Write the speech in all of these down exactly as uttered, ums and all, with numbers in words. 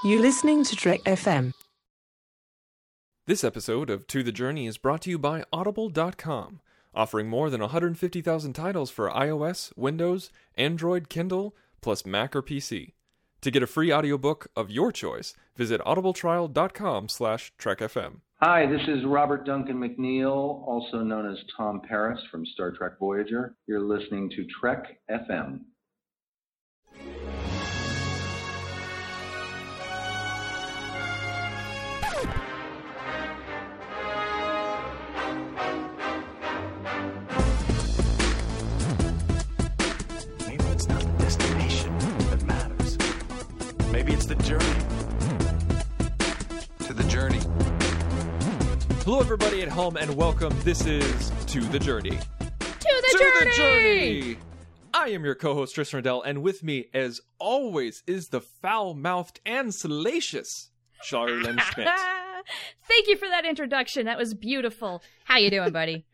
You're listening to Trek F M. This episode of To the Journey is brought to you by Audible dot com, offering more than one hundred fifty thousand titles for iOS, Windows, Android, Kindle, plus Mac or P C. To get a free audiobook of your choice, visit audibletrial.com slash trekfm. Hi, this is Robert Duncan McNeil, also known as Tom Paris from Star Trek Voyager. You're listening to Trek F M. Maybe it's not the destination that matters. Maybe it's the journey. To the journey. Hello everybody at home and welcome. This is To the Journey. To the to journey! the journey! I am your co-host Tristan Riddell, and with me, as always, is the foul-mouthed and salacious Charlene Schmidt. Thank you for that introduction. That was beautiful. How you doing, buddy?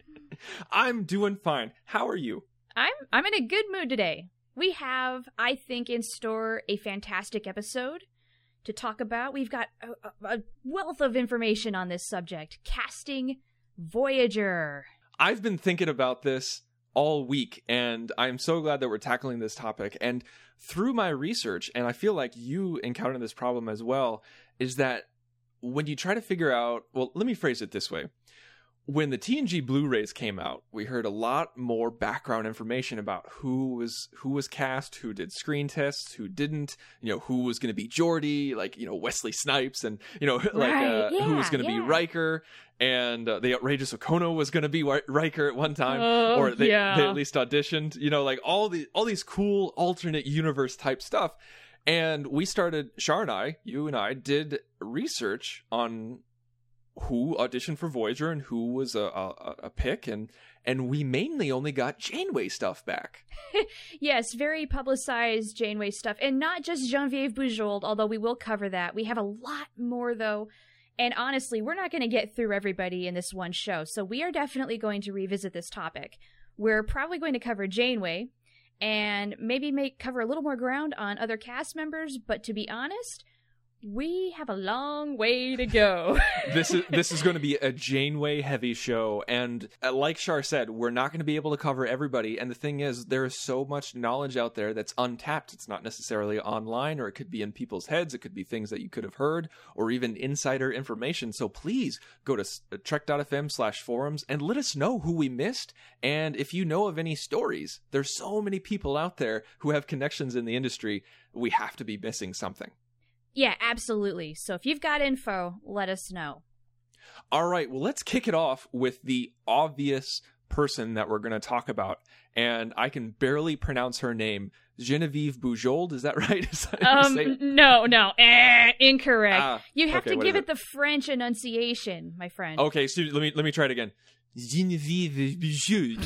I'm doing fine. How are you? I'm I'm in a good mood today. We have, I think, in store a fantastic episode to talk about. We've got a, a wealth of information on this subject. Casting Voyager. I've been thinking about this all week, and I'm so glad that we're tackling this topic. And through my research, and I feel like you encountered this problem as well, is that when you try to figure out, well, let me phrase it this way. When the T N G Blu-rays came out, we heard a lot more background information about who was who was cast, who did screen tests, who didn't, you know, who was going to be Geordi, like, you know, Wesley Snipes, and, you know, like Right, uh, yeah, who was going to yeah. be Riker, and uh, the outrageous Okono was going to be Wi- Riker at one time, Oh, or they, yeah. they at least auditioned, you know, like all the all these cool alternate universe type stuff. And we started, Shar and I, you and I, did research on who auditioned for Voyager and who was a, a, a pick, and and we mainly only got Janeway stuff back. Yes, very publicized Janeway stuff. And not just Genevieve Bujold, although we will cover that. We have a lot more, though. And honestly, we're not going to get through everybody in this one show, so we are definitely going to revisit this topic. We're probably going to cover Janeway, and maybe make cover a little more ground on other cast members, but to be honest, we have a long way to go. This is this is going to be a Janeway heavy show, and uh, like Shar said, we're not going to be able to cover everybody. And the thing is, there is so much knowledge out there that's untapped. It's not necessarily online, or it could be in people's heads. It could be things that you could have heard, or even insider information. So please go to trek.fm slash forums and let us know who we missed. And if you know of any stories, there's so many people out there who have connections in the industry. We have to be missing something. Yeah, absolutely. So if you've got info, let us know. All right, well, let's kick it off with the obvious person that we're going to talk about. And I can barely pronounce her name. Genevieve Bujold, is that right? Is that how you Um, say it? no, no, eh, incorrect. Ah, you have okay, to what give is it the French enunciation, my friend. Okay, so let me let me try it again. Genevieve Bujold.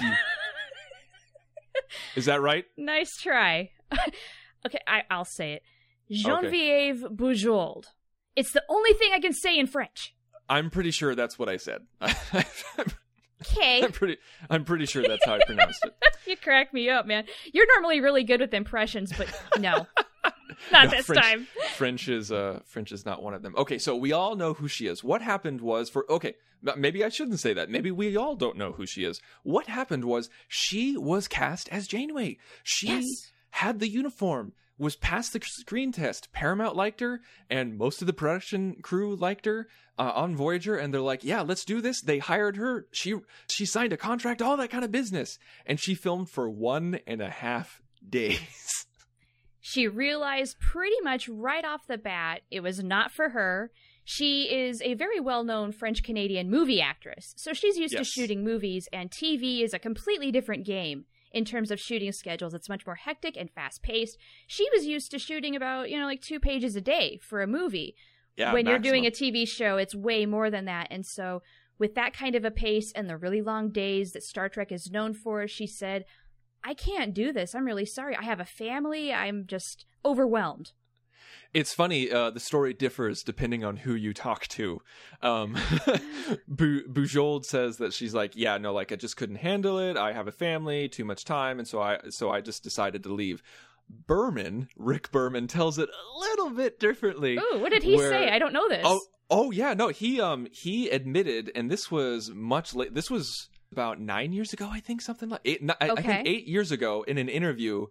Is that right? Nice try. Okay, I, I'll say it. Genevieve Bujold. It's the only thing I can say in French. I'm pretty sure that's what I said. Okay. I'm pretty I'm pretty sure that's how I pronounced it. You crack me up, man. You're normally really good with impressions, but no. Not No, this French, time. French is uh French is not one of them. Okay, so we all know who she is. What happened was for okay, m- maybe I shouldn't say that. Maybe we all don't know who she is. What happened was she was cast as Janeway. She Yes. had the uniform, was past the screen test. Paramount liked her, and most of the production crew liked her uh, on Voyager, and they're like, yeah, let's do this. They hired her. She she signed a contract, all that kind of business. And she filmed for one and a half days. She realized pretty much right off the bat it was not for her. She is a very well-known French-Canadian movie actress, so she's used Yes. to shooting movies, and T V is a completely different game in terms of shooting schedules. It's much more hectic and fast-paced. She was used to shooting about, you know, like two pages a day for a movie. Yeah, when you're maximum. doing a T V show, it's way more than that. And so with that kind of a pace and the really long days that Star Trek is known for, she said, I can't do this. I'm really sorry. I have a family. I'm just overwhelmed. It's funny, uh, the story differs depending on who you talk to. Um, Bu- Bujold says that she's like, yeah, no, like I just couldn't handle it. I have a family, too much time. And so I, so I just decided to leave. Berman, Rick Berman, tells it a little bit differently. Ooh, what did he where, say? I don't know this. Oh, oh yeah, no, he um he admitted, and this was much late. This was about nine years ago, I think, something like eight. I, okay. I think eight years ago, in an interview,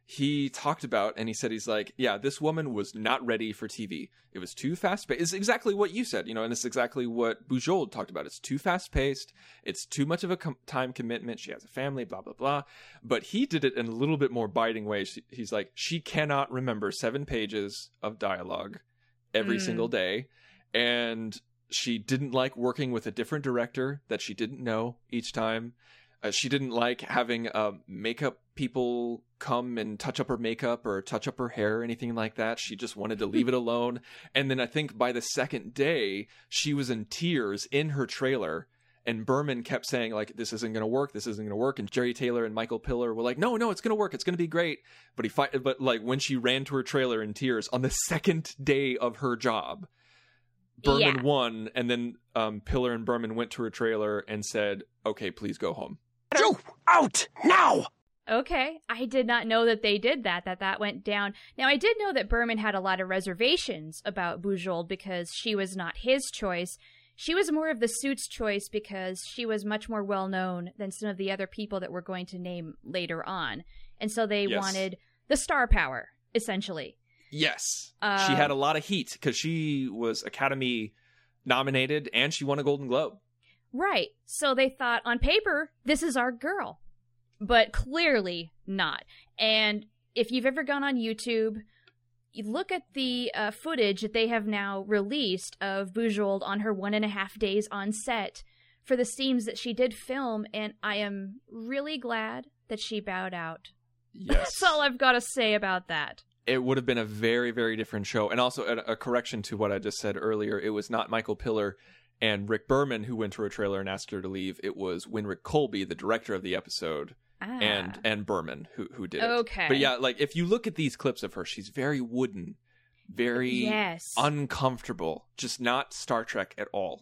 he talked about, and he said he's like, yeah, this woman was not ready for T V. It was too fast paced. It's exactly what you said, you know, and it's exactly what Bujold talked about. It's too fast paced. It's too much of a com- time commitment. She has a family, blah, blah, blah. But he did it in a little bit more biting way. She, he's like, she cannot remember seven pages of dialogue every mm. single day. And she didn't like working with a different director that she didn't know each time. Uh, she didn't like having uh, makeup people come and touch up her makeup or touch up her hair or anything like that. She just wanted to leave it alone. And then I think by the second day, she was in tears in her trailer. And Berman kept saying, like, this isn't going to work. This isn't going to work. And Jerry Taylor and Michael Piller were like, no, no, it's going to work. It's going to be great. But he fi- But like when she ran to her trailer in tears on the second day of her job, Berman yeah. won. And then um, Piller and Berman went to her trailer and said, okay, please go home. You out now! Okay, I did not know that they did that, that that went down. Now, I did know that Berman had a lot of reservations about Bujold because she was not his choice. She was more of the suit's choice because she was much more well-known than some of the other people that we're going to name later on. And so they yes. wanted the star power, essentially. Yes. Uh, she had a lot of heat because she was Academy nominated and she won a Golden Globe. Right. So they thought, on paper, this is our girl. But clearly not. And if you've ever gone on YouTube, you look at the uh, footage that they have now released of Bujold on her one and a half days on set for the scenes that she did film, and I am really glad that she bowed out. Yes. That's all I've got to say about that. It would have been a very, very different show. And also a, a correction to what I just said earlier. It was not Michael Piller and Rick Berman who went to her trailer and asked her to leave. It was Winrick Colby, the director of the episode, ah. and and Berman who who did it. Okay. But yeah, like if you look at these clips of her, she's very wooden, very yes. uncomfortable, just not Star Trek at all.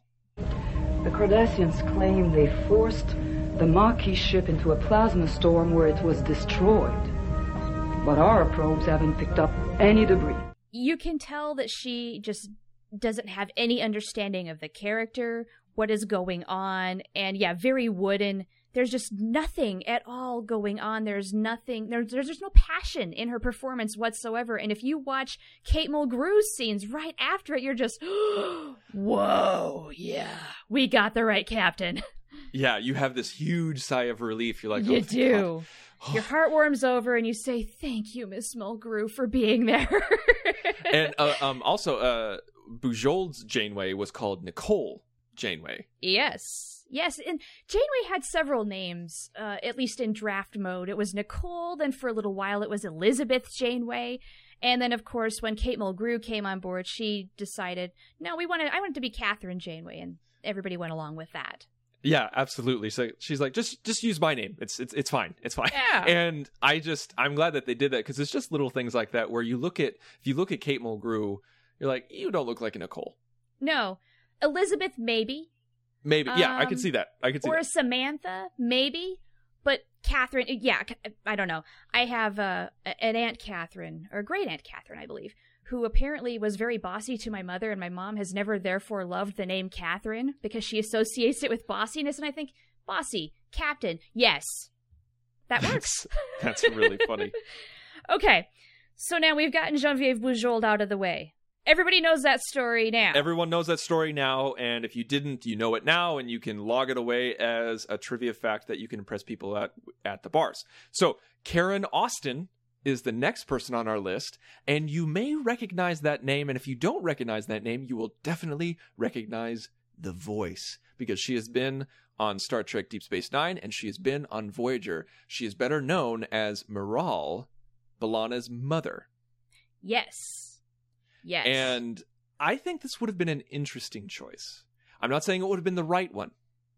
The Cardassians claim they forced the Maquis ship into a plasma storm where it was destroyed. But our probes haven't picked up any debris. You can tell that she just doesn't have any understanding of the character, what is going on, and yeah, very wooden. There's just nothing at all going on. There's nothing, there's, there's there's no passion in her performance whatsoever. And if you watch Kate Mulgrew's scenes right after it, you're just, whoa, yeah, we got the right captain. Yeah, you have this huge sigh of relief. You're like, you oh, do. Your heart warms over and you say, thank you, Miss Mulgrew, for being there. And uh, um, also, uh, Bujold's Janeway was called Nicole Janeway. Yes. Yes, and Janeway had several names, uh, at least in draft mode. It was Nicole, then for a little while it was Elizabeth Janeway, and then, of course, when Kate Mulgrew came on board, she decided, no, we want to, I want it to be Catherine Janeway, and everybody went along with that. Yeah, absolutely. So she's like, just just use my name. It's it's it's fine. It's fine. Yeah. And I just I'm glad that they did that because it's just little things like that where you look at if you look at Kate Mulgrew, you're like, you don't look like a Nicole. No, Elizabeth maybe. Maybe yeah, um, I could see that. I could see or that. Samantha maybe, but Catherine, yeah, I don't know. I have uh, an Aunt Catherine or great Aunt Catherine, I believe, who apparently was very bossy to my mother, and my mom has never therefore loved the name Catherine because she associates it with bossiness, and I think, bossy, captain, yes, that works. That's, that's really funny. Okay, so now we've gotten Geneviève Bujold out of the way. Everybody knows that story now. Everyone knows that story now, and if you didn't, you know it now, and you can log it away as a trivia fact that you can impress people at, at the bars. So, Karen Austin is the next person on our list, and you may recognize that name, and if you don't recognize that name, you will definitely recognize the voice, because she has been on Star Trek Deep Space Nine, and she has been on Voyager. She is better known as Miral, B'Elanna's mother. Yes. Yes. And I think this would have been an interesting choice. I'm not saying it would have been the right one.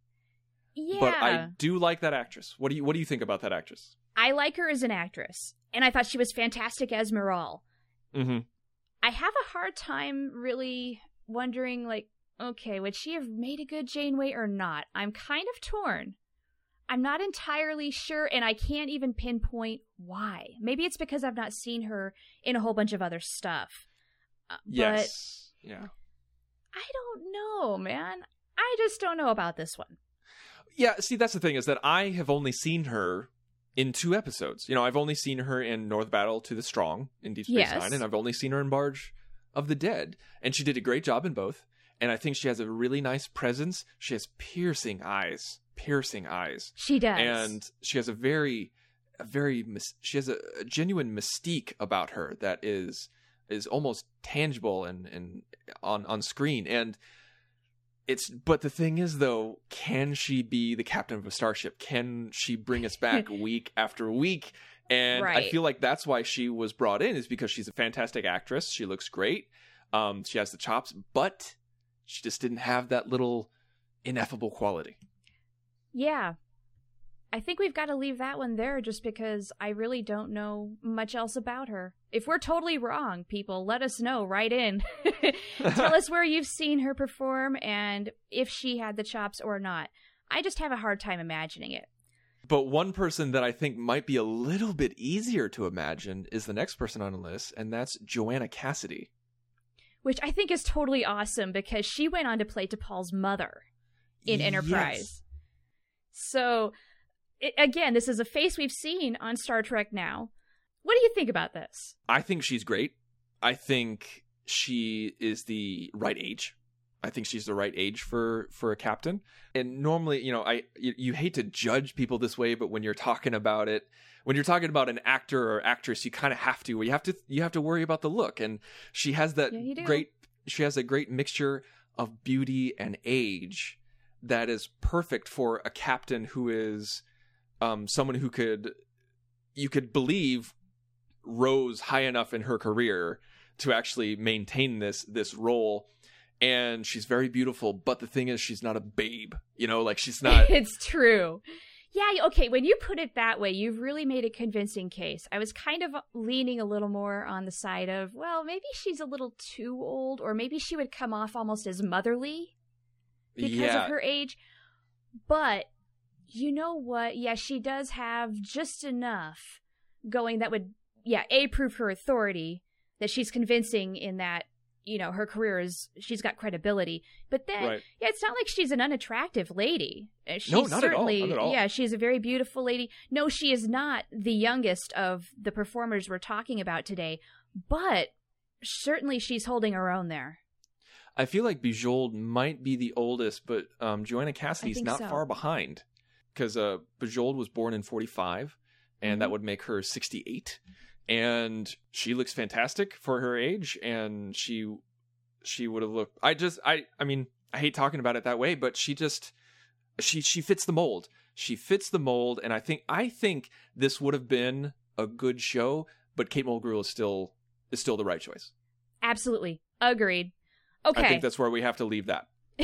Yeah. But I do like that actress. What do you what do you think about that actress? I like her as an actress, and I thought she was fantastic as Miral. Mm-hmm. I have a hard time really wondering, like, okay, would she have made a good Janeway or not? I'm kind of torn. I'm not entirely sure, and I can't even pinpoint why. Maybe it's because I've not seen her in a whole bunch of other stuff. Uh, Yes. But yeah. I don't know, man. I just don't know about this one. Yeah, see, that's the thing, is that I have only seen her in two episodes. You know, I've only seen her in North Battle to the Strong in Deep Space Yes. Nine, and I've only seen her in Barge of the Dead. And she did a great job in both. And I think she has a really nice presence. She has piercing eyes. Piercing eyes. She does. And she has a very, a very, mis- she has a, a genuine mystique about her that is is almost tangible and, and on, on screen. And it's, but the thing is, though, can she be the captain of a starship? Can she bring us back week after week? And Right. I feel like that's why she was brought in, is because she's a fantastic actress. She looks great. Um, she has the chops, but she just didn't have that little ineffable quality. Yeah. I think we've got to leave that one there just because I really don't know much else about her. If we're totally wrong, people, let us know. Write in. Tell us where you've seen her perform and if she had the chops or not. I just have a hard time imagining it. But one person that I think might be a little bit easier to imagine is the next person on the list, and that's Joanna Cassidy. Which I think is totally awesome because she went on to play T'Pol's mother in Enterprise. Yes. So, it, again, this is a face we've seen on Star Trek now. What do you think about this? I think she's great. I think she is the right age. I think she's the right age for, for a captain. And normally, you know, I you, you hate to judge people this way, but when you're talking about it, when you're talking about an actor or actress, you kind of have to. You have to. You have to worry about the look, and she has that Yeah, you do. great. She has a great mixture of beauty and age that is perfect for a captain who is um, someone who could you could believe rose high enough in her career to actually maintain this this role. And she's very beautiful, but the thing is, she's not a babe. You know, like she's not. It's true. Yeah, okay, when you put it that way, you've really made a convincing case. I was kind of leaning a little more on the side of, well, maybe she's a little too old, or maybe she would come off almost as motherly because Yeah. of her age. But you know what? Yeah, she does have just enough going that would, yeah, A, prove her authority, that she's convincing in that, you know, her career is, she's got credibility. But then, Right. yeah, it's not like she's an unattractive lady. Uh, She's No, not at all, certainly, not at all. yeah, she's a very beautiful lady. No, she is not the youngest of the performers we're talking about today, but certainly she's holding her own there. I feel like Bujold might be the oldest, but um, Joanna Cassidy's think not so. far behind, because uh, Bujold was born in forty-five, and Mhm. that would make her sixty-eight. And she looks fantastic for her age, and she she would have looked. I just I I mean I hate talking about it that way, but she just she she fits the mold. She fits the mold, and I think I think this would have been a good show, but Kate Mulgrew is still is still the right choice. Absolutely. Agreed. Okay. I think that's where we have to leave that.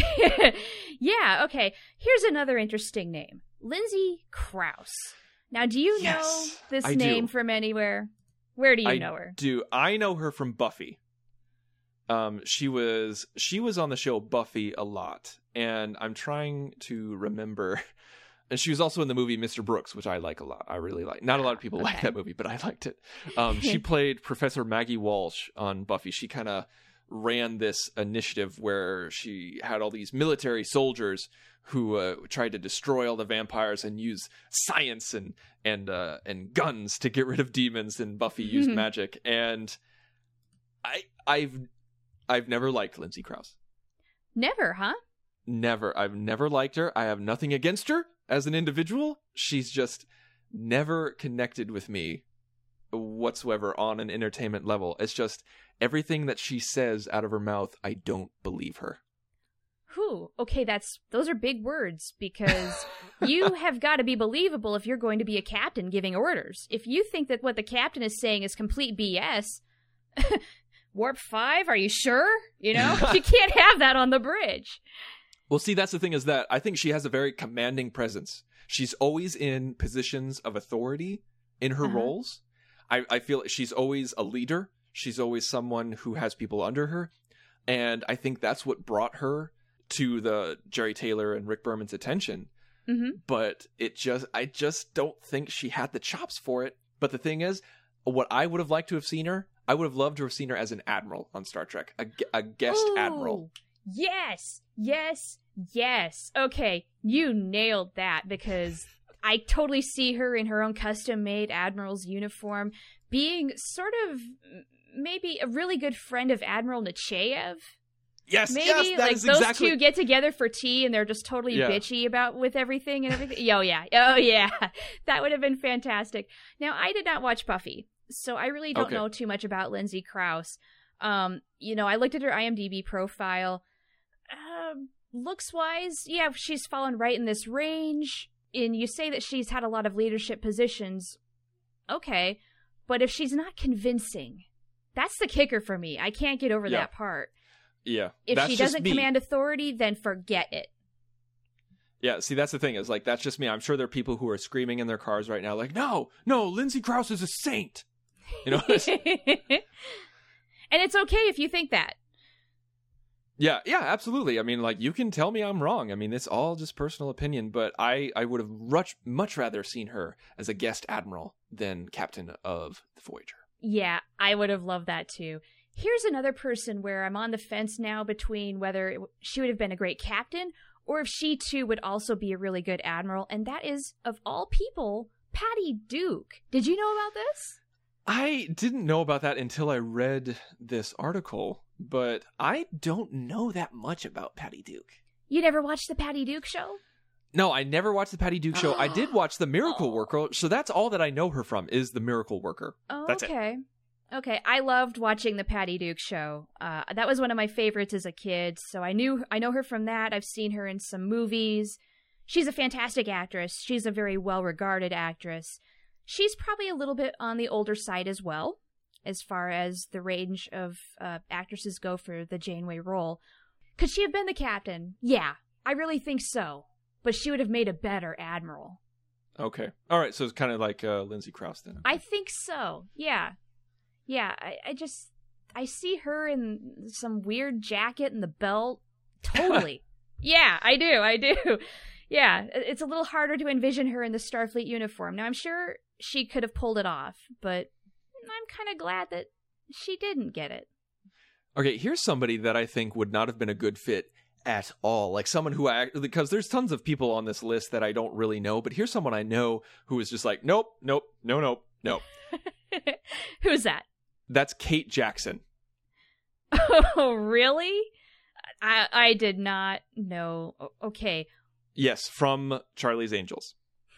Yeah, okay. Here's another interesting name. Lindsay Krause. Now, do you Yes, know this I name do. from anywhere? Where do you I know her? do. I know her from Buffy. Um, she was she was on the show Buffy a lot, and I'm trying to remember. And she was also in the movie Mister Brooks, which I like a lot. I really like. Not a lot of people like Okay. that movie, but I liked it. Um, she played Professor Maggie Walsh on Buffy. She kind of ran this initiative where she had all these military soldiers who uh, tried to destroy all the vampires and use science and and uh, and guns to get rid of demons. And Buffy used magic. And I I've I've never liked Lindsay Krause. Never, huh? Never. I've never liked her. I have nothing against her as an individual. She's just never connected with me whatsoever on an entertainment level. It's just everything that she says out of her mouth, I don't believe her. Whew. Okay, that's those are big words because you have got to be believable if you're going to be a captain giving orders. If you think that what the captain is saying is complete B S, Warp five, are you sure? You know, you can't have that on the bridge. Well, see, that's the thing is that I think she has a very commanding presence. She's always in positions of authority in her Uh-huh. roles. I, I feel she's always a leader. She's always someone who has people under her. And I think that's what brought her to the Jerry Taylor and Rick Berman's attention. Mm-hmm. but it just I just don't think she had the chops for it. But the thing is, what I would have liked to have seen her, I would have loved to have seen her as an admiral on Star Trek, a, a guest Ooh, admiral. Yes, yes, yes. Okay, you nailed that, because I totally see her in her own custom-made admiral's uniform, being sort of maybe a really good friend of Admiral Nechayev. Yes, Maybe yes, that like is those exactly... two get together for tea and they're just totally Yeah. bitchy about with everything and everything. Oh yeah, oh yeah, that would have been fantastic. Now I did not watch Buffy, so I really don't Okay. know too much about Lindsay Krause. Um, you know, I looked at her IMDb profile. Um, looks wise, yeah, she's fallen right in this range. And you say that she's had a lot of leadership positions. Okay, but if she's not convincing, that's the kicker for me. I can't get over Yeah. that part. Yeah, If that's she just doesn't me. command authority, then forget it. Yeah, see, that's the thing, is like, that's just me. I'm sure there are people who are screaming in their cars right now, like, no, no, Lindsay Krause is a saint. You know? And it's okay if you think that. Yeah, yeah, absolutely. I mean, like, you can tell me I'm wrong. I mean, it's all just personal opinion, but I, I would have much, much rather seen her as a guest admiral than captain of the Voyager. Yeah, I would have loved that too. Here's another person where I'm on the fence now between whether it, she would have been a great captain or if she too would also be a really good admiral, and that is, of all people, Patty Duke. Did you know about this? I didn't know about that until I read this article, but I don't know that much about Patty Duke. You never watched the Patty Duke show? No, I never watched the Patty Duke show. I did watch The Miracle Worker, so that's all that I know her from is The Miracle Worker. Oh, That's it. okay. Okay, I loved watching the Patty Duke show. Uh, that was one of my favorites as a kid, so I knew I know her from that. I've seen her in some movies. She's a fantastic actress. She's a very well-regarded actress. She's probably a little bit on the older side as well, as far as the range of uh, actresses go for the Janeway role. Could she have been the captain? Yeah, I really think so. But she would have made a better admiral. Okay. All right, so it's kind of like uh, Lindsay Krause then. I think so, yeah. Yeah, I, I just, I see her in some weird jacket and the belt. Totally. Yeah, I do, I do. Yeah, it's a little harder to envision her in the Starfleet uniform. Now, I'm sure she could have pulled it off, but I'm kind of glad that she didn't get it. Okay, here's somebody that I think would not have been a good fit at all. Like someone who I, because there's tons of people on this list that I don't really know, but here's someone I know who is just like, nope, nope, no, nope, nope. Who's that? That's Kate Jackson. Oh, really? I I did not know. Okay. Yes, from Charlie's Angels.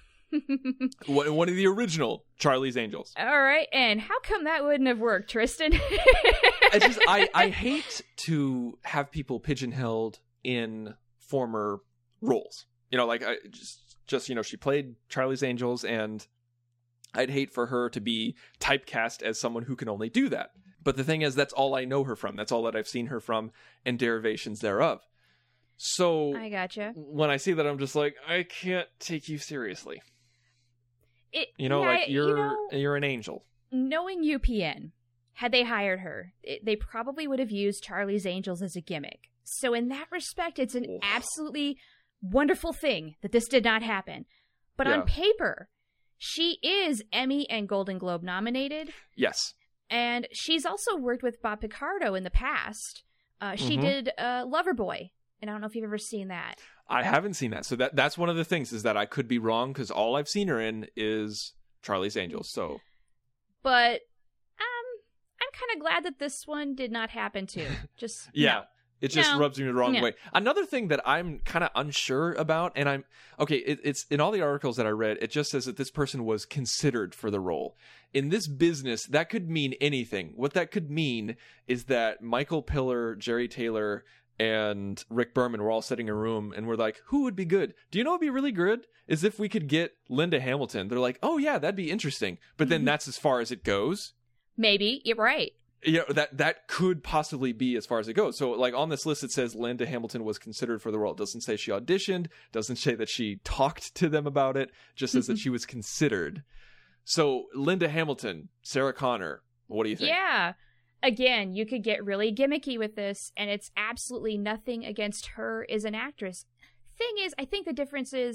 one, one of the original Charlie's Angels. All right, and how come that wouldn't have worked, Tristan? I just I, I hate to have people pigeonholed in former roles. You know, like I just just you know, she played Charlie's Angels, and I'd hate for her to be typecast as someone who can only do that. But the thing is, that's all I know her from. That's all that I've seen her from, and derivations thereof. So I gotcha. when I see that, I'm just like, I can't take you seriously. It, You know, yeah, like you're you know, you're an angel. knowing U P N, had they hired her, it, they probably would have used Charlie's Angels as a gimmick. So in that respect, it's an Oof. absolutely wonderful thing that this did not happen. But Yeah. on paper, she is Emmy and Golden Globe nominated, Yes. and she's also worked with Bob Picardo in the past. Uh, she Mhm. did uh, Loverboy, and I don't know if you've ever seen that. I haven't seen that. So that that's one of the things, is that I could be wrong, because all I've seen her in is Charlie's Angels. So But um, I'm kind of glad that this one did not happen too. Just yeah. no. It just No. rubs me the wrong No. way. Another thing that I'm kind of unsure about, and I'm okay, it, it's in all the articles that I read, it just says that this person was considered for the role. In this business, that could mean anything. What that could mean is that Michael Piller, Jerry Taylor, and Rick Berman were all sitting in a room and we're like, who would be good? Do you know what would be really good? Is if we could get Linda Hamilton. They're like, oh yeah, that'd be interesting. But then that's as far as it goes. Maybe you're right. You know, that that could possibly be as far as it goes. So like on this list, it says Linda Hamilton was considered for the role. It doesn't say she auditioned, doesn't say that she talked to them about it, just says that she was considered. So Linda Hamilton, Sarah Connor, what do you think? Yeah. Again, you could get really gimmicky with this, and it's absolutely nothing against her as an actress. Thing is, I think the difference is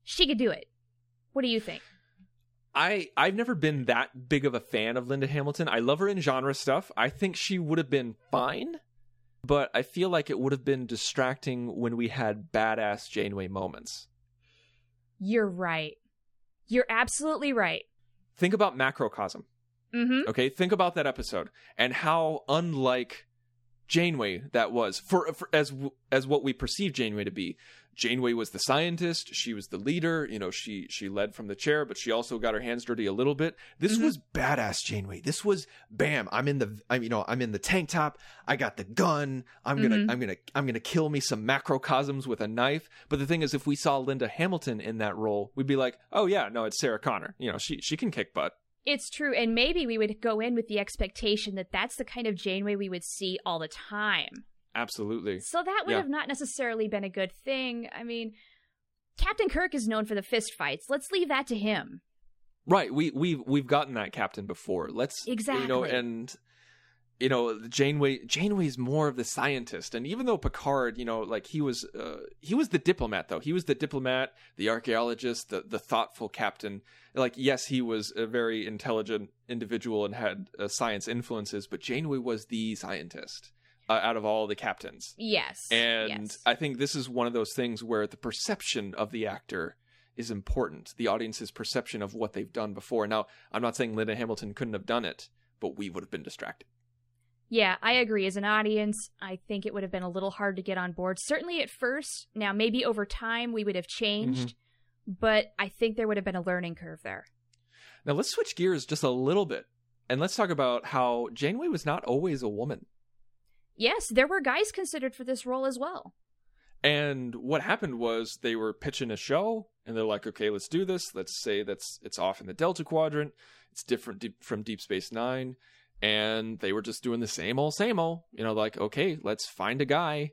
she could do it. What do you think? I, I've never been that big of a fan of Linda Hamilton. I love her in genre stuff. I think she would have been fine, but I feel like it would have been distracting when we had badass Janeway moments. You're right. You're absolutely right. Think about Macrocosm. Mm-hmm. Okay, think about that episode and how unlike Janeway that was for, for as as what we perceive Janeway to be. Janeway was the scientist, she was the leader, you know, she she led from the chair, but she also got her hands dirty a little bit. This Mm-hmm. was badass Janeway. This was bam, I'm in the I'm you know, I'm in the tank top, I got the gun, I'm going to Mm-hmm. I'm going to I'm going to kill me some macrocosms with a knife. But the thing is, if we saw Linda Hamilton in that role, we'd be like, "Oh yeah, no, it's Sarah Connor. You know, she she can kick butt." It's true, and maybe we would go in with the expectation that that's the kind of Janeway we would see all the time. Absolutely. So that would Yeah. have not necessarily been a good thing. I mean, Captain Kirk is known for the fist fights. Let's leave that to him. Right, we we've we've gotten that captain before. Let's you know, Exactly. and you know, Janeway Janeway's more of the scientist, and even though Picard, you know, like he was uh, he was the diplomat though. He was the diplomat, the archaeologist, the the thoughtful captain. Like yes, he was a very intelligent individual and had uh, science influences, but Janeway was the scientist uh, out of all the captains. Yes. And yes. I think this is one of those things where the perception of the actor is important. The audience's perception of what they've done before. Now, I'm not saying Linda Hamilton couldn't have done it, but we would have been distracted. Yeah, I agree. As an audience, I think it would have been a little hard to get on board. Certainly at first. Now, maybe over time we would have changed, Mm-hmm. but I think there would have been a learning curve there. Now, let's switch gears just a little bit, and let's talk about how Janeway was not always a woman. Yes, there were guys considered for this role as well. And what happened was they were pitching a show, and they're like, okay, let's do this. Let's say that's it's off in the Delta Quadrant. It's different deep, from Deep Space Nine. And they were just doing the same old, same old. You know, like, okay, let's find a guy.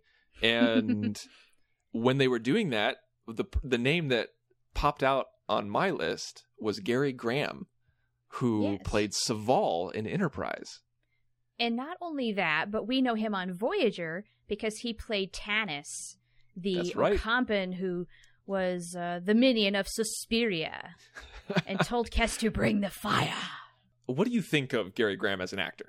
And when they were doing that, the the name that popped out on my list was Gary Graham, who Yes. played Saval in Enterprise. And not only that, but we know him on Voyager because he played Tanis, the That's right. Ocampan who was uh, the minion of Suspiria and told Kes to bring the fire. What do you think of Gary Graham as an actor?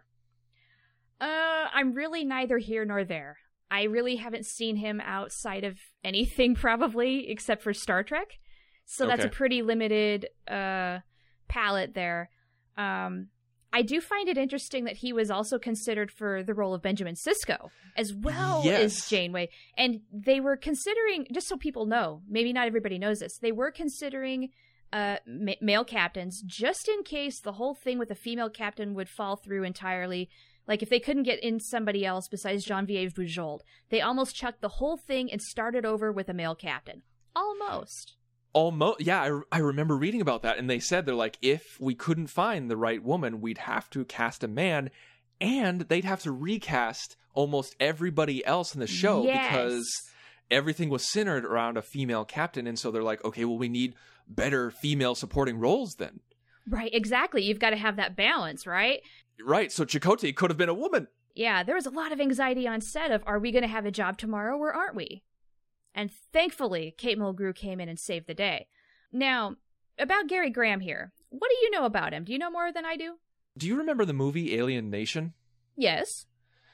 Uh, I'm really neither here nor there. I really haven't seen him outside of anything probably except for Star Trek. So that's a Okay. pretty limited uh, palette there. Um, I do find it interesting that he was also considered for the role of Benjamin Sisko as well Yes. as Janeway. And they were considering, just so people know, maybe not everybody knows this, they were considering uh, ma- male captains just in case the whole thing with a female captain would fall through entirely. Like if they couldn't get in somebody else besides Genevieve Bujold, they almost chucked the whole thing and started over with a male captain. Almost. Almost, yeah, I, I remember reading about that, and they said they're like, if we couldn't find the right woman, we'd have to cast a man, and they'd have to recast almost everybody else in the show Yes. because everything was centered around a female captain, and so they're like, okay, well, we need better female supporting roles then. Right, exactly. You've got to have that balance, right? Right, so Chakotay could have been a woman. Yeah, there was a lot of anxiety on set of, are we going to have a job tomorrow or aren't we? And thankfully, Kate Mulgrew came in and saved the day. Now, about Gary Graham here. What do you know about him? Do you know more than I do? Do you remember the movie Alien Nation? Yes.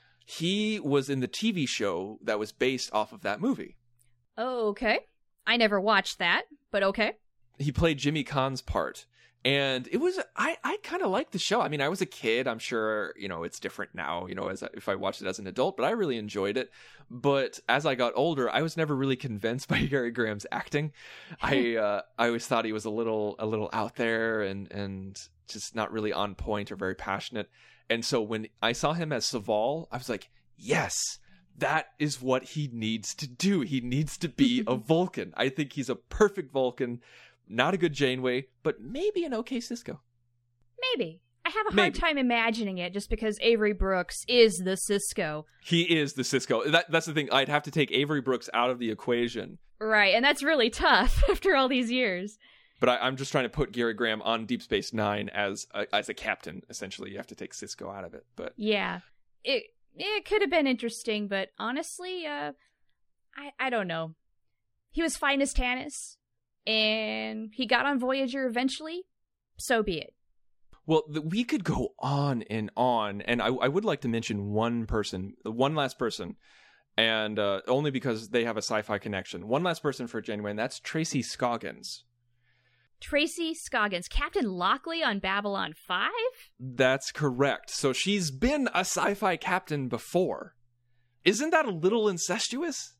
He was in the T V show that was based off of that movie. Okay. I never watched that, but okay. He played Jimmy Kahn's part. And it was, I, I kind of liked the show. I mean, I was a kid. I'm sure, you know, it's different now, you know, as I, if I watched it as an adult, but I really enjoyed it. But as I got older, I was never really convinced by Gary Graham's acting. I, uh, I always thought he was a little, a little out there and, and just not really on point or very passionate. And so when I saw him as Saval, I was like, yes, that is what he needs to do. He needs to be a Vulcan. I think he's a perfect Vulcan. Not a good Janeway, but maybe an okay Sisko. Maybe. I have a hard Maybe. time imagining it just because Avery Brooks is the Sisko. He is the Sisko. That, that's the thing. I'd have to take Avery Brooks out of the equation. Right, and that's really tough after all these years. But I, I'm just trying to put Gary Graham on Deep Space Nine as a, as a captain. Essentially, you have to take Sisko out of it. But Yeah. It it could have been interesting, but honestly, uh, I, I don't know. He was fine as Tanis. and he got on Voyager eventually, so be it. Well, the, we could go on and on, and I, I would like to mention one person, one last person, and uh, only because they have a sci-fi connection. One last person for Janeway, and that's Tracy Scoggins. Tracy Scoggins, Captain Lockley on Babylon five? That's correct. So she's been a sci-fi captain before. Isn't that a little incestuous?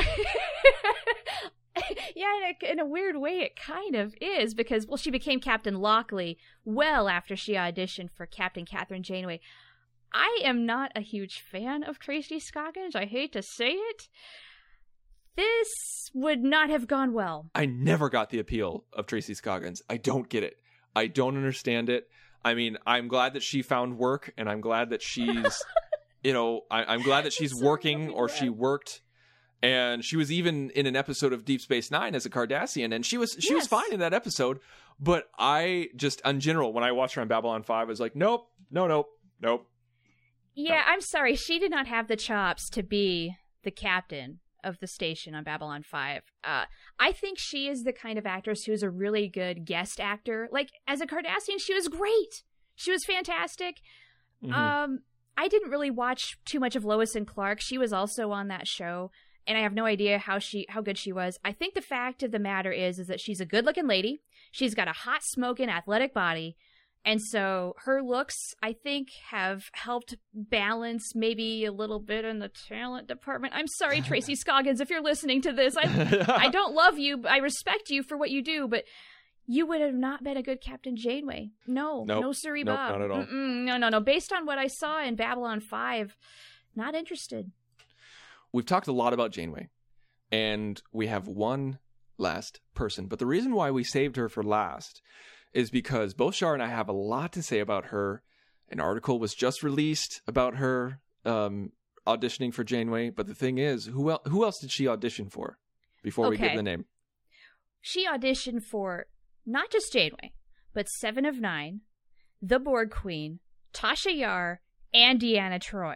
Yeah, in a, in a weird way, it kind of is, because, well, she became Captain Lockley well after she auditioned for Captain Catherine Janeway. I am not a huge fan of Tracy Scoggins. I hate to say it. This would not have gone well. I never got the appeal of Tracy Scoggins. I don't get it. I don't understand it. I mean, I'm glad that she found work, and I'm glad that she's, you know, I, I'm glad that she's so working, or glad. she worked. And she was even in an episode of Deep Space Nine as a Cardassian, and she was she Yes. was fine in that episode. But I just, in general, when I watched her on Babylon five, I was like, nope, no, nope, nope. Yeah, No. I'm sorry. She did not have the chops to be the captain of the station on Babylon five. Uh, I think she is the kind of actress who is a really good guest actor. Like, as a Cardassian, she was great. She was fantastic. Mhm. Um, I didn't really watch too much of Lois and Clark. She was also on that show, and I have no idea how she how good she was. I think the fact of the matter is is that she's a good-looking lady. She's got a hot smoking athletic body. And so her looks, I think, have helped balance maybe a little bit in the talent department. I'm sorry, Tracy Scoggins, if you're listening to this. I I don't love you, but I respect you for what you do, but you would have not been a good Captain Janeway. No, Nope. no siree Nope, Bob. not at all. Mm-mm, no, no, no. Based on what I saw in Babylon five, not interested. We've talked a lot about Janeway, and we have one last person. But the reason why we saved her for last is because both Shar and I have a lot to say about her. An article was just released about her um, auditioning for Janeway. But the thing is, who el- who else did she audition for before we Okay. give the name? She auditioned for not just Janeway, but Seven of Nine, The Borg Queen, Tasha Yar, and Deanna Troi.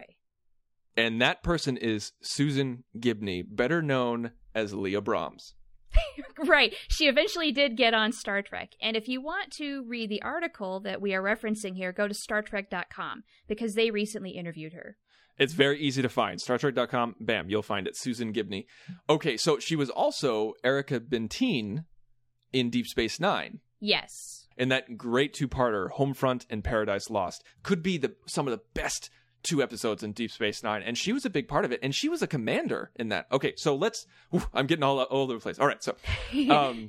And that person is Susan Gibney, better known as Leah Brahms. Right. She eventually did get on Star Trek. And if you want to read the article that we are referencing here, go to Star Trek dot com because they recently interviewed her. It's very easy to find. Star Trek dot com, bam, you'll find it. Susan Gibney. Okay, so she was also Erica Bentine in Deep Space Nine. Yes. In that great two-parter, Homefront and Paradise Lost. Could be the some of the best two episodes in Deep Space Nine. And she was a big part of it. And she was a commander in that. Okay, so let's... Whew, I'm getting all, all over the place. All right, so... um,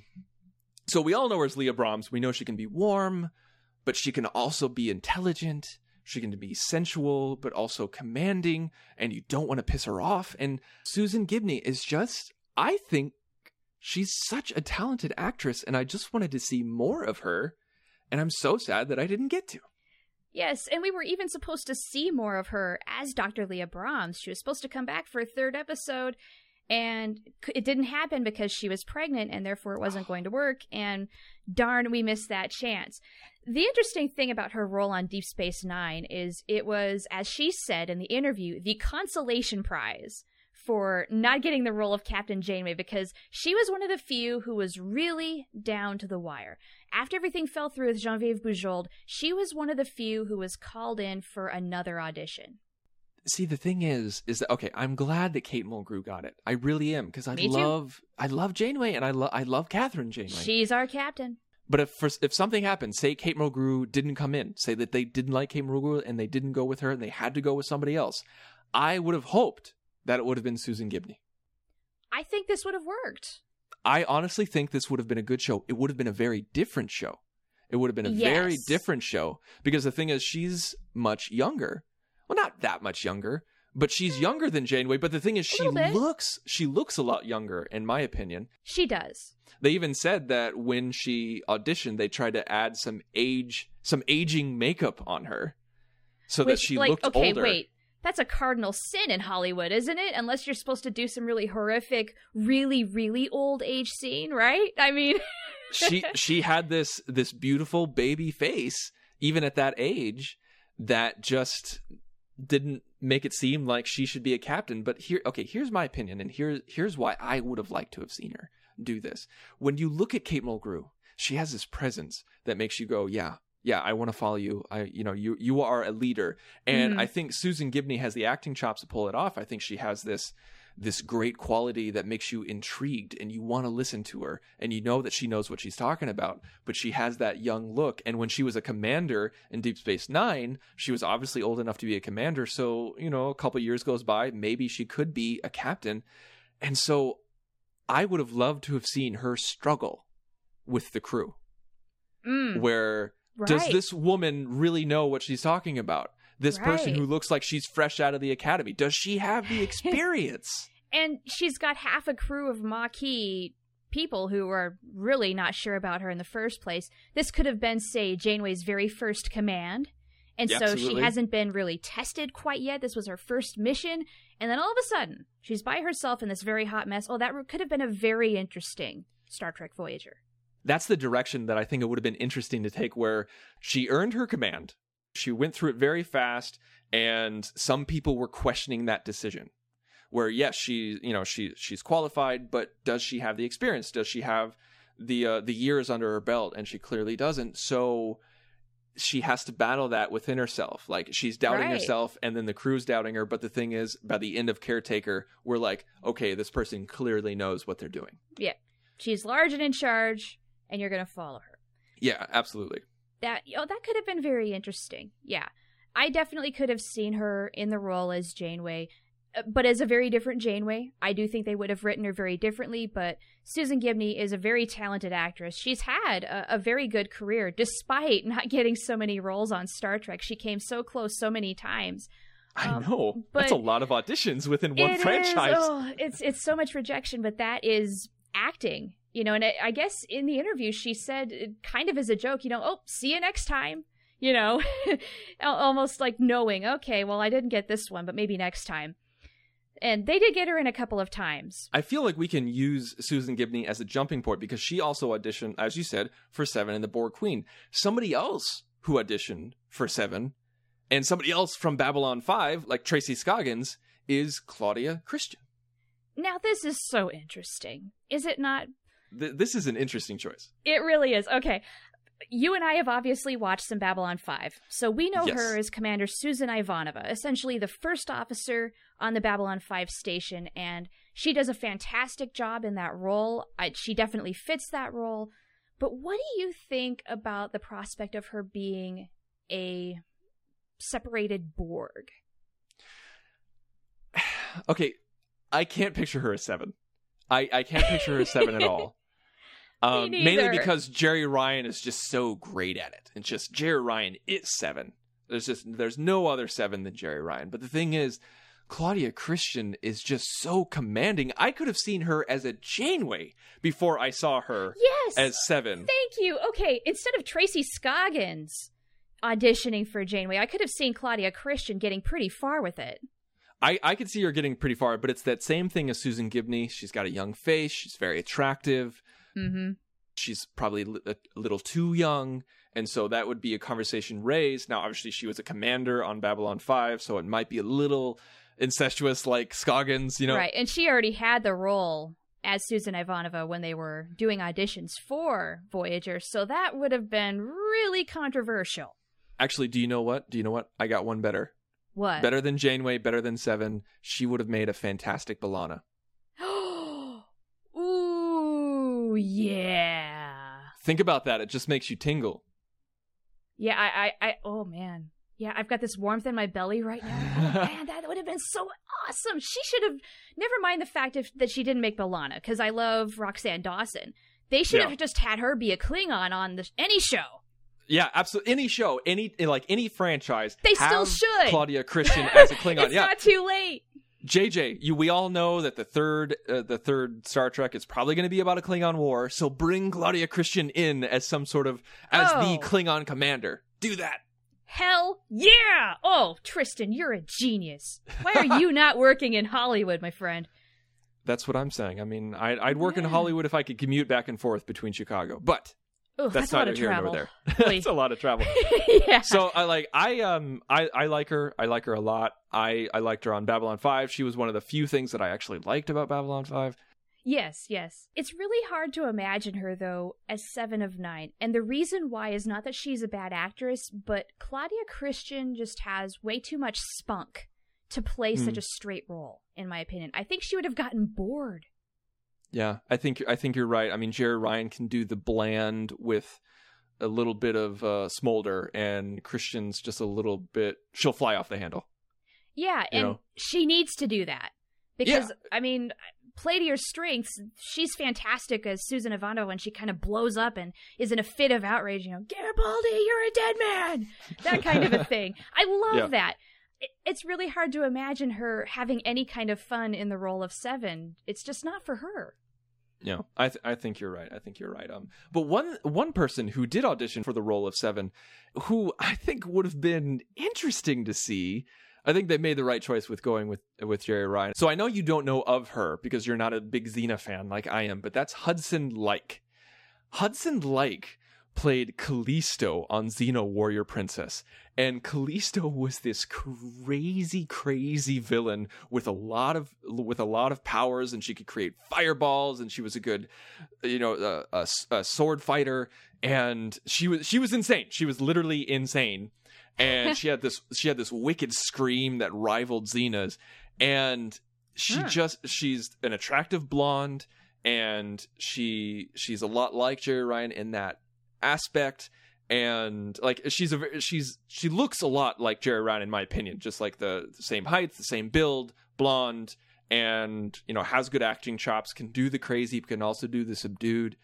so we all know her as Leah Brahms. We know she can be warm, but she can also be intelligent. She can be sensual, but also commanding, and you don't want to piss her off. And Susan Gibney is just, I think she's such a talented actress, and I just wanted to see more of her, and I'm so sad that I didn't get to. Yes, and we were even supposed to see more of her as Doctor Leah Brahms. She was supposed to come back for a third episode, and it didn't happen because she was pregnant, and therefore it wasn't going to work, and darn, we missed that chance. The interesting thing about her role on Deep Space Nine is it was, as she said in the interview, the consolation prize for not getting the role of Captain Janeway, because she was one of the few who was really down to the wire. After everything fell through with Geneviève Bujold, she was one of the few who was called in for another audition. See, the thing is, is that, okay, I'm glad that Kate Mulgrew got it. I really am, because I Me too. love, I love Janeway, and I, lo- I love Catherine Janeway. She's our captain. But if for, if something happened, say Kate Mulgrew didn't come in, say that they didn't like Kate Mulgrew and they didn't go with her and they had to go with somebody else, I would have hoped that it would have been Susan Gibney. I think this would have worked. I honestly think this would have been a good show. It would have been a very different show. It would have been a Yes. very different show, because the thing is, she's much younger. Well, not that much younger, but she's younger than Janeway. But the thing is, she little bit. looks she looks a lot younger, in my opinion. She does. They even said that when she auditioned, they tried to add some age, some aging makeup on her, so that Which, she like, looked okay, older. wait. That's a cardinal sin in Hollywood, isn't it? Unless you're supposed to do some really horrific, really, really old age scene, right? I mean... she she had this this beautiful baby face, even at that age, that just didn't make it seem like she should be a captain. But here, okay, here's my opinion, and here, here's why I would have liked to have seen her. do this. When you look at Kate Mulgrew, she has this presence that makes you go, yeah, yeah, I want to follow you. I, you know, you you are a leader. And mm-hmm. I think Susan Gibney has the acting chops to pull it off. I think she has this this great quality that makes you intrigued and you want to listen to her and you know that she knows what she's talking about, but she has that young look. And when she was a commander in Deep Space Nine, she was obviously old enough to be a commander. So, you know, a couple years goes by, maybe she could be a captain. And so I would have loved to have seen her struggle with the crew. Mm, where right. Does this woman really know what she's talking about? This right. person who looks like she's fresh out of the academy. Does she have the experience? And she's got half a crew of Maquis people who are really not sure about her in the first place. This could have been, say, Janeway's very first command. And yeah, so absolutely. She hasn't been really tested quite yet. This was her first mission. And then all of a sudden, she's by herself in this very hot mess. Oh, that could have been a very interesting Star Trek Voyager. That's the direction that I think it would have been interesting to take, where she earned her command. She went through it very fast, and some people were questioning that decision. Where, yes, she, you know, she she's qualified, but does she have the experience? Does she have the uh, the years under her belt? And she clearly doesn't. So she has to battle that within herself. Like, she's doubting right. herself, and then the crew's doubting her. But the thing is, by the end of Caretaker, we're like, okay, this person clearly knows what they're doing. Yeah, she's large and in charge, and you're going to follow her. Yeah, absolutely. That oh, that could have been very interesting. Yeah, I definitely could have seen her in the role as Janeway, but as a very different Janeway. I do think they would have written her very differently, but Susan Gibney is a very talented actress. She's had a, a very good career, despite not getting so many roles on Star Trek. She came so close so many times. I um, know. That's a lot of auditions within one it franchise. Is, oh, it's, it's so much rejection, but that is acting. You know, and I guess in the interview, she said, kind of as a joke, you know, oh, see you next time, you know, almost like knowing, okay, well, I didn't get this one, but maybe next time. And they did get her in a couple of times. I feel like we can use Susan Gibney as a jumping point, because she also auditioned, as you said, for Seven and the Borg Queen. Somebody else who auditioned for Seven, and somebody else from Babylon five, like Tracy Scoggins, is Claudia Christian. Now, this is so interesting, is it not? This is an interesting choice. It really is. Okay. You and I have obviously watched some Babylon five, so we know yes. her as Commander Susan Ivanova, essentially the first officer on the Babylon five station, and she does a fantastic job in that role. I, she definitely fits that role. But what do you think about the prospect of her being a separated Borg? Okay, I can't picture her as Seven. I, I can't picture her as Seven at all. Um, mainly because Jerry Ryan is just so great at it. It's just Jerry Ryan is Seven. There's just there's no other Seven than Jerry Ryan. But the thing is, Claudia Christian is just so commanding. I could have seen her as a Janeway before I saw her yes, as Seven. Thank you. Okay, instead of Tracy Scoggins auditioning for Janeway, I could have seen Claudia Christian getting pretty far with it. I, I could see her getting pretty far, but it's that same thing as Susan Gibney. She's got a young face. She's very attractive. Mm-hmm. She's probably a little too young, and so that would be a conversation raised. Now, obviously, she was a commander on Babylon five, so it might be a little incestuous like Scoggins, you know? Right, and she already had the role as Susan Ivanova when they were doing auditions for Voyager, so that would have been really controversial. Actually, do you know what? Do you know what? I got one better. What? Better than Janeway, better than Seven. She would have made a fantastic B'Elanna. Ooh, yeah. Think about that. It just makes you tingle. Yeah, I, I, I, oh man. Yeah, I've got this warmth in my belly right now. Oh man, that would have been so awesome. She should have, never mind the fact if, that she didn't make B'Elanna, because I love Roxanne Dawson. They should yeah. have just had her be a Klingon on the, any show. Yeah, absolutely. Any show, any like any franchise, they still should. Claudia Christian as a Klingon. It's yeah. not too late. J J, you, we all know that the third, uh, the third Star Trek is probably going to be about a Klingon war. So bring Claudia Christian in as some sort of as oh. the Klingon commander. Do that. Hell yeah! Oh, Tristan, you're a genius. Why are you not working in Hollywood, my friend? That's what I'm saying. I mean, I'd, I'd work yeah. in Hollywood if I could commute back and forth between Chicago, but. Ooh, that's, that's not a lot of here travel. Nor there. That's a lot of travel. yeah. So I like I um I, I like her. I like her a lot. I, I liked her on Babylon five. She was one of the few things that I actually liked about Babylon five. Yes, yes. It's really hard to imagine her, though, as Seven of Nine. And the reason why is not that she's a bad actress, but Claudia Christian just has way too much spunk to play mm. such a straight role, in my opinion. I think she would have gotten bored. Yeah, I think I think you're right. I mean, Jeri Ryan can do the bland with a little bit of uh, smolder, and Christian's just a little bit... She'll fly off the handle. Yeah, and you know? She needs to do that. Because, yeah. I mean, play to your strengths. She's fantastic as Susan Ivanova when she kind of blows up and is in a fit of outrage. You know, Garibaldi, you're a dead man! That kind of a thing. I love yeah. that. It's really hard to imagine her having any kind of fun in the role of Seven. It's just not for her. Yeah, I th- I think you're right. I think you're right. Um, but one one person who did audition for the role of Seven, who I think would have been interesting to see. I think they made the right choice with going with with Jeri Ryan. So I know you don't know of her because you're not a big Xena fan like I am, but that's Hudson Lyke. Hudson Lyke played Callisto on Xena Warrior Princess. And Callisto was this crazy, crazy villain with a lot of with a lot of powers, and she could create fireballs, and she was a good, you know, uh, a, a sword fighter, and she was she was insane. She was literally insane, and she had this she had this wicked scream that rivaled Xena's, and she huh. just she's an attractive blonde, and she she's a lot like Jeri Ryan in that aspect. And like she's a she's she looks a lot like Jeri Ryan in my opinion, just like the, the same height, the same build, blonde, and you know has good acting chops, can do the crazy, but can also do the subdued.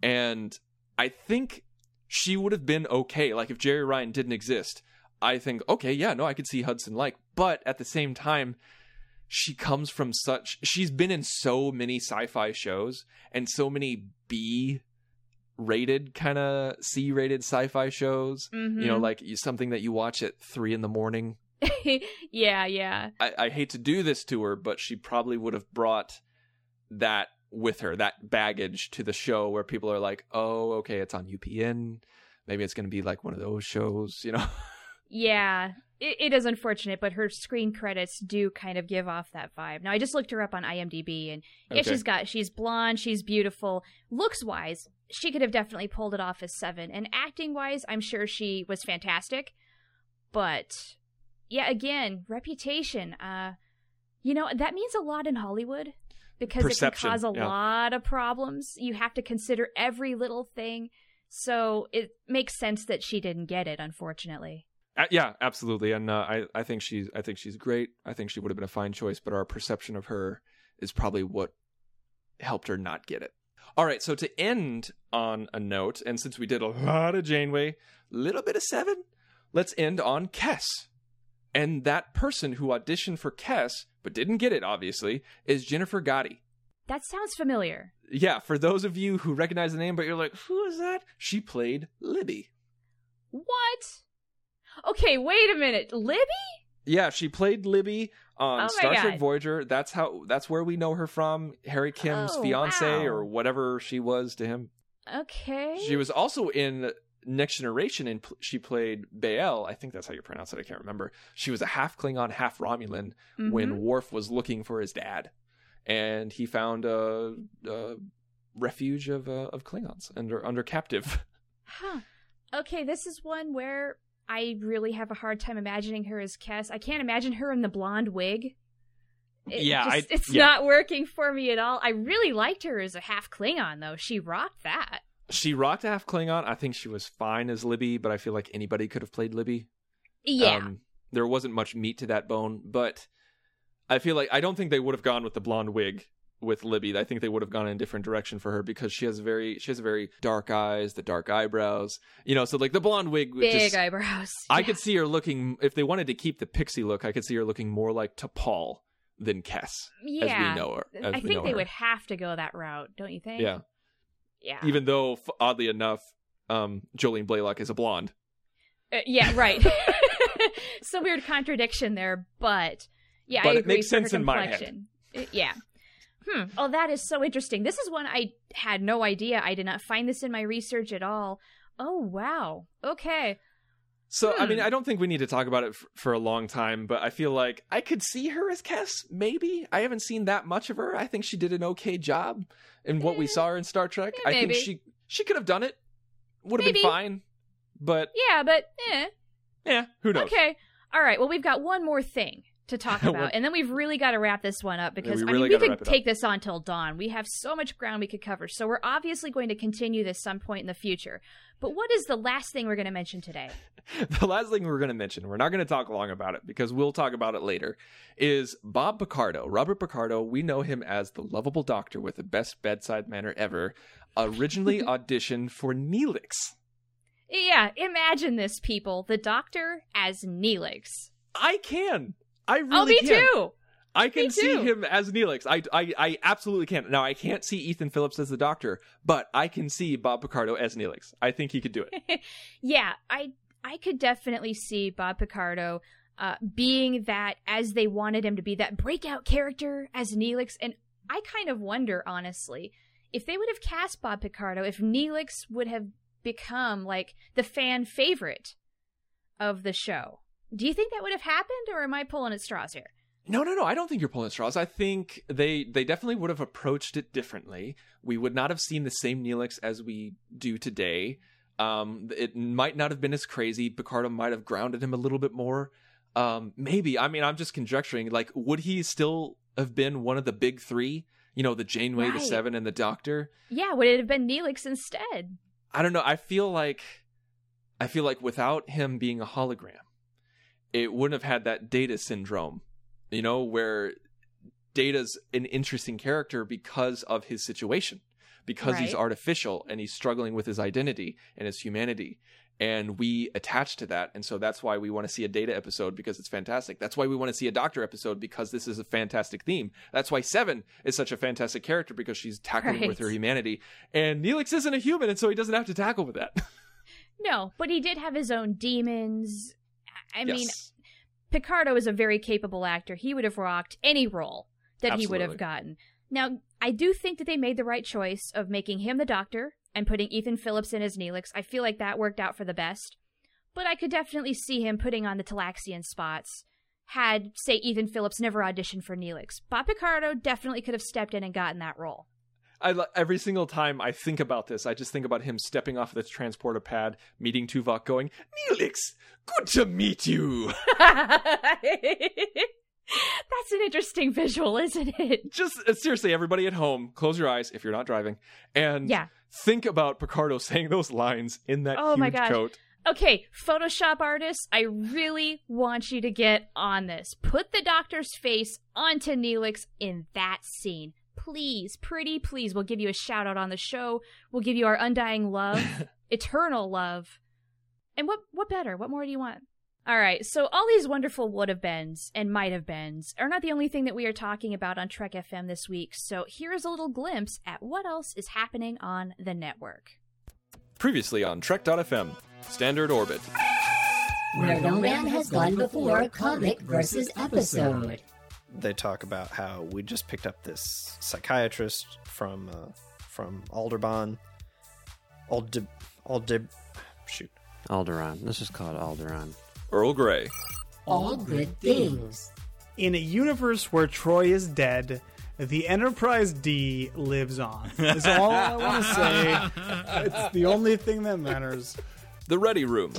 And I think she would have been okay. Like if Jeri Ryan didn't exist, I think okay, yeah, no, I could see Hudson Lyke. But at the same time, she comes from such she's been in so many sci-fi shows and so many B rated kind of C-rated sci-fi shows, mm-hmm. you know, like something that you watch at three in the morning. yeah, yeah. I, I hate to do this to her, but she probably would have brought that with her, that baggage to the show where people are like, oh, okay, it's on U P N. Maybe it's going to be like one of those shows, you know? Yeah, it, it is unfortunate, but her screen credits do kind of give off that vibe. Now, I just looked her up on IMDb, and yeah, okay. she's got, she's blonde, she's beautiful. Looks-wise, she could have definitely pulled it off as Seven. And acting-wise, I'm sure she was fantastic. But, yeah, again, reputation. Uh, you know, that means a lot in Hollywood. Because Perception, it can cause a yeah. lot of problems. You have to consider every little thing. So it makes sense that she didn't get it, unfortunately. Uh, yeah, absolutely. And uh, I, I think she's I think she's great. I think she would have been a fine choice. But our perception of her is probably what helped her not get it. All right, so to end on a note, and since we did a lot of Janeway, a little bit of Seven, let's end on Kes. And that person who auditioned for Kes, but didn't get it, obviously, is Jennifer Gotti. That sounds familiar. Yeah, for those of you who recognize the name, but you're like, who is that? She played Libby. What? Okay, wait a minute. Libby? Yeah, she played Libby on oh Star God. Trek Voyager. That's how. That's where we know her from. Harry Kim's oh, fiance wow. or whatever she was to him. Okay. She was also in Next Generation, and pl- she played Bael. I think that's how you pronounce it. I can't remember. She was a half Klingon, half Romulan mm-hmm. when Worf was looking for his dad, and he found a, a refuge of uh, of Klingons under under captive. Huh. Okay, this is one where I really have a hard time imagining her as Kes. I can't imagine her in the blonde wig. It yeah, just, I, it's yeah. not working for me at all. I really liked her as a half Klingon, though. She rocked that. She rocked half Klingon. I think she was fine as Libby, but I feel like anybody could have played Libby. Yeah. Um, there wasn't much meat to that bone, but I feel like I don't think they would have gone with the blonde wig with Libby. I think they would have gone in a different direction for her because she has very she has very dark eyes, the dark eyebrows. You know, so like the blonde wig big just, eyebrows. I yeah. could see her looking, if they wanted to keep the pixie look, I could see her looking more like T'Pol than Kes. Yeah. As we know her. As I we think know they her. would have to go that route, don't you think? Yeah. Yeah. Even though, oddly enough, um, Jolene Blaylock is a blonde. Uh, yeah, right. Some weird contradiction there, but yeah, but I agree. It makes for sense her in my complexion. Uh, yeah. Hmm. Oh, that is so interesting. This is one I had no idea. I did not find this in my research at all. Oh, wow. Okay. So, Hmm. I mean, I don't think we need to talk about it f- for a long time, but I feel like I could see her as Kes, maybe. I haven't seen that much of her. I think she did an okay job in what we Eh, saw her in Star Trek. yeah, I think maybe. she she could have done it. Would have been Maybe. fine. But, Yeah, but eh. yeah, who knows? Okay. All right. Well, we've got one more thing to talk One- about, and then we've really got to wrap this one up because we I really mean we gotta could wrap it take this on till dawn. We have so much ground we could cover, so we're obviously going to continue this some point in the future. But what is the last thing we're going to mention today? The last thing we're going to mention, we're not going to talk long about it because we'll talk about it later, is Bob Picardo. Robert Picardo, we know him as the lovable doctor with the best bedside manner ever, originally auditioned for Neelix. Yeah, imagine this, people. The Doctor as Neelix. I can. I really oh, me can. too. I can Me see too. him as Neelix. I, I, I absolutely can. Now, I can't see Ethan Phillips as the Doctor, but I can see Bob Picardo as Neelix. I think he could do it. Yeah, I I could definitely see Bob Picardo uh, being that, as they wanted him to be, that breakout character as Neelix. And I kind of wonder, honestly, if they would have cast Bob Picardo, if Neelix would have become like the fan favorite of the show. Do you think that would have happened, or am I pulling at straws here? No, no, no. I don't think you're pulling straws. I think they they definitely would have approached it differently. We would not have seen the same Neelix as we do today. Um, it might not have been as crazy. Picardo might have grounded him a little bit more. Um, maybe. I mean, I'm just conjecturing. Like, would he still have been one of the big three? You know, the Janeway, the Right. Seven, and the Doctor? Yeah, would it have been Neelix instead? I don't know. I feel like I feel like without him being a hologram, it wouldn't have had that Data syndrome, you know, where Data's an interesting character because of his situation, because he's Right. artificial and he's struggling with his identity and his humanity. And we attach to that. And so that's why we want to see a Data episode, because it's fantastic. That's why we want to see a Doctor episode, because this is a fantastic theme. That's why Seven is such a fantastic character, because she's tackling Right. with her humanity. And Neelix isn't a human, and so he doesn't have to tackle with that. No, but he did have his own demons. I mean, Yes. Picardo is a very capable actor. He would have rocked any role that he would have Absolutely. gotten. Now, I do think that they made the right choice of making him the Doctor and putting Ethan Phillips in as Neelix. I feel like that worked out for the best. But I could definitely see him putting on the Talaxian spots had, say, Ethan Phillips never auditioned for Neelix. Bob Picardo definitely could have stepped in and gotten that role. I lo- every single time I think about this, I just think about him stepping off the transporter pad, meeting Tuvok, going, "Neelix, good to meet you." That's an interesting visual, isn't it? Just uh, seriously, everybody at home, close your eyes if you're not driving, and Yeah. think about Picardo saying those lines in that Oh huge my gosh. coat. Okay, Photoshop artists, I really want you to get on this. Put the Doctor's face onto Neelix in that scene. Please, pretty please. We'll give you a shout out on the show. We'll give you our undying love, eternal love. And what what better? What more do you want? All right, so all these wonderful would have beens and might have beens are not the only thing that we are talking about on Trek F M this week. So here's a little glimpse at what else is happening on the network. Previously on Trek dot F M, Standard Orbit. Where no man has gone before, comic versus episode. They talk about how we just picked up this psychiatrist from uh, from Aldebaran. Alde, Alde, shoot. Alderaan. This is called Alderaan. Earl Grey. All good things. In a universe where Troy is dead, the Enterprise D lives on. That's all I want to say. It's the only thing that matters. The Ready Room.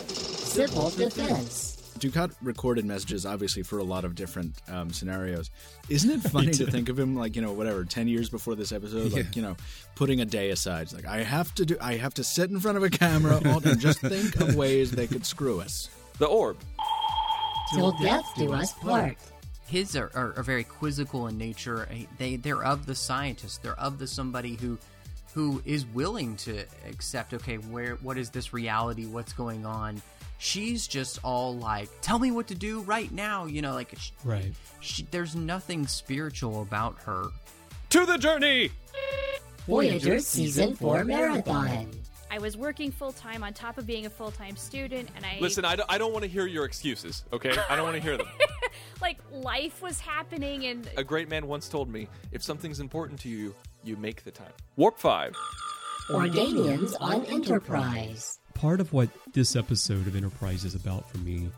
Civil defense. Dukat recorded messages, obviously, for a lot of different um, scenarios. Isn't it funny to think of him, like, you know, whatever, ten years before this episode, like, you know, putting a day aside. It's like, I have to do, I have to sit in front of a camera and just think of ways they could screw us. The Orb. Till death do us part. His are, are, are very quizzical in nature. They they're of the scientist. They're of the somebody who who is willing to accept. Okay, where what is this reality? What's going on? She's just all like, tell me what to do right now. You know, like she, Right. She, there's nothing spiritual about her. To the Journey. Voyager Season four Marathon. I was working full-time on top of being a full-time student, and I... Listen, I don't, I don't want to hear your excuses, okay? I don't want to hear them. like, life was happening, and... A great man once told me, if something's important to you, you make the time. Warp five. Organians on Enterprise. part of what this episode of Enterprise is about for me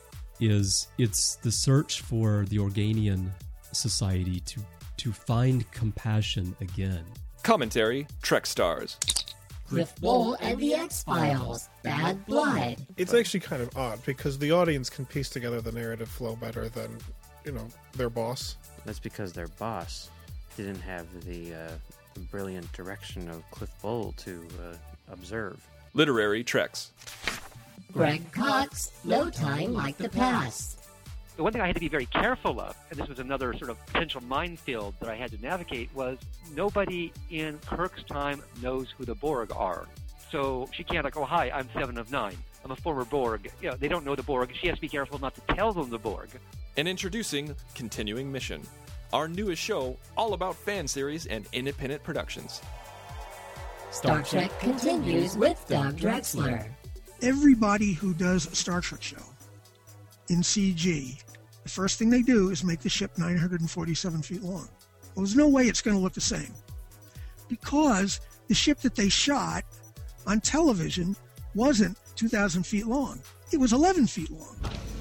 is it's the search for the Organian society to to find compassion again. Commentary, Trek Stars. Cliff Bowl and the X-Files, Bad Blood. It's actually kind of odd because the audience can piece together the narrative flow better than, you know, their boss. That's because their boss didn't have the uh, brilliant direction of Cliff Bowl to uh, observe. Literary Treks. Greg Cox, No Time Like the Past. The one thing I had to be very careful of, and this was another sort of potential minefield that I had to navigate, was nobody in Kirk's time knows who the Borg are. So she can't like, oh, hi, I'm Seven of Nine. I'm a former Borg. You know, they don't know the Borg. She has to be careful not to tell them the Borg. And introducing Continuing Mission, our newest show all about fan series and independent productions. Star Trek continues with Doug Drexler. Everybody who does a Star Trek show in C G, the first thing they do is make the ship nine hundred forty-seven feet long. Well, there's no way it's going to look the same because the ship that they shot on television wasn't two thousand feet long. It was eleven feet long.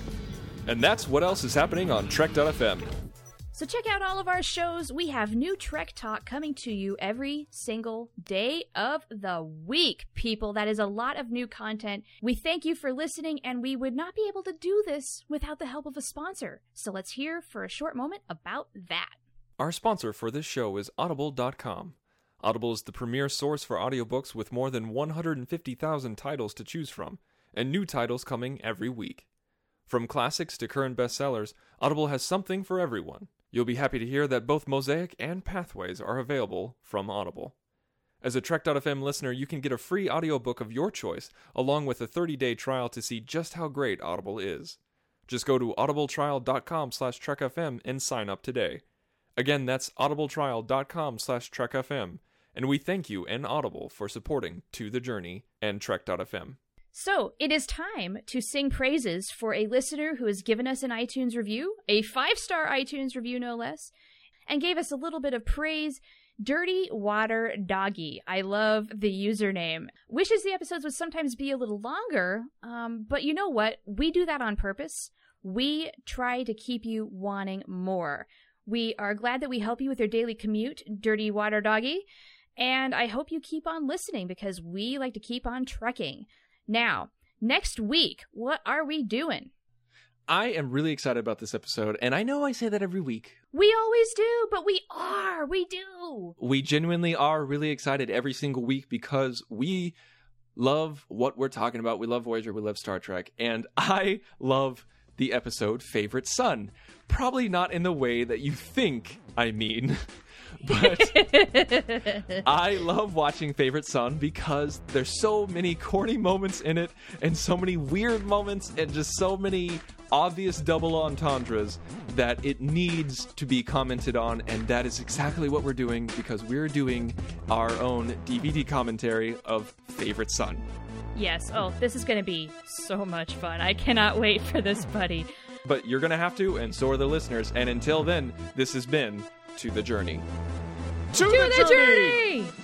And that's what else is happening on Trek dot F M. So check out all of our shows. We have new Trek Talk coming to you every single day of the week, people. That is a lot of new content. We thank you for listening, and we would not be able to do this without the help of a sponsor. So let's hear for a short moment about that. Our sponsor for this show is Audible dot com. Audible is the premier source for audiobooks with more than one hundred fifty thousand titles to choose from, and new titles coming every week. From classics to current bestsellers, Audible has something for everyone. You'll be happy to hear that both Mosaic and Pathways are available from Audible. As a Trek dot F M listener, you can get a free audiobook of your choice, along with a thirty-day trial to see just how great Audible is. Just go to audibletrial.com slash trekfm and sign up today. Again, that's audibletrial.com slash trekfm. And we thank you and Audible for supporting To The Journey and Trek dot F M. So, it is time to sing praises for a listener who has given us an iTunes review, a five-star iTunes review no less, and gave us a little bit of praise. Dirty Water Doggy. I love the username. Wishes the episodes would sometimes be a little longer, um, but you know what? We do that on purpose. We try to keep you wanting more. We are glad that we help you with your daily commute, Dirty Water Doggy, and I hope you keep on listening because we like to keep on trekking. Now, next week, what are we doing? I am really excited about this episode, and I know I say that every week. We always do, but we are. We do. We genuinely are really excited every single week because we love what we're talking about. We love Voyager. We love Star Trek. And I love the episode Favorite Son. Probably not in the way that you think I mean. But I love watching Favorite Son because there's so many corny moments in it and so many weird moments and just so many obvious double entendres that it needs to be commented on, and that is exactly what we're doing because we're doing our own D V D commentary of Favorite Son. Yes. Oh, this is going to be so much fun. I cannot wait for this, buddy. But you're going to have to, and so are the listeners. And until then, this has been To The Journey. To, to the, the journey! journey!